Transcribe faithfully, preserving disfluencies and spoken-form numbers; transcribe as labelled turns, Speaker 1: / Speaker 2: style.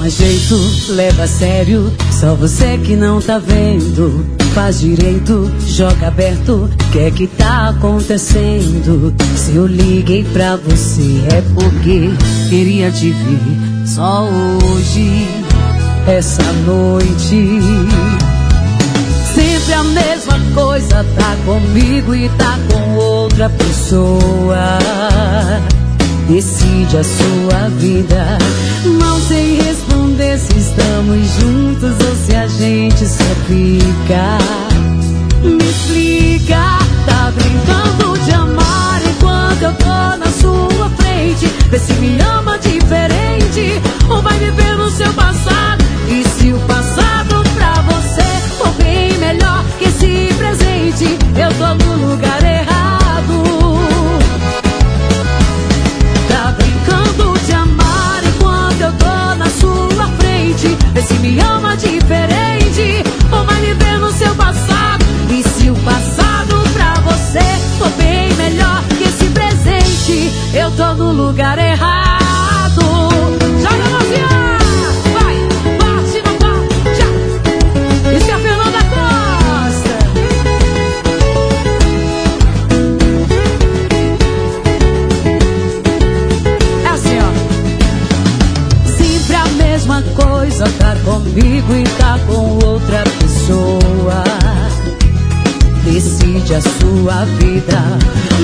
Speaker 1: Toma jeito, leva a sério, só você que não tá vendo. Faz direito, joga aberto, que é que tá acontecendo? Se eu liguei pra você é porque queria te ver só hoje, essa noite. Sempre a mesma coisa, tá comigo e tá com outra pessoa. Decide a sua vida. Não sei responder se estamos juntos ou se a gente só fica. Me explica, tá brincando de amar enquanto eu tô na sua frente? Vê se me ama diferente ou vai viver no seu passado. E se o passado pra você for bem melhor que esse presente, eu tô no lugar errado. Vê se me ama diferente ou vai viver no seu passado. E se o passado pra você for bem melhor que esse presente, eu tô no lugar errado. Joga a mãozinha, vai, bate na palma, já. Isso que é a Fernanda Costa. É assim, ó. Sempre a mesma coisa, tá comigo e tá com outra pessoa. Decide a sua vida.